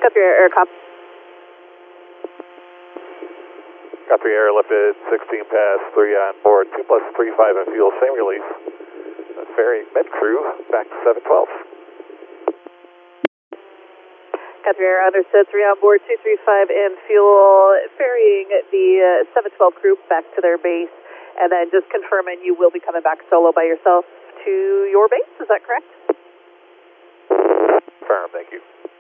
Guthrie Air Cop. Guthrie Air lifted 16 past 3 on board, 2 plus 3.5 in fuel, same release. Ferry med crew back to 712. Guthrie Air understood, 3 on board, 235 in fuel, ferrying the 712 crew back to their base, and then just confirming you will be coming back solo by yourself to your base, is that correct? Confirm, thank you.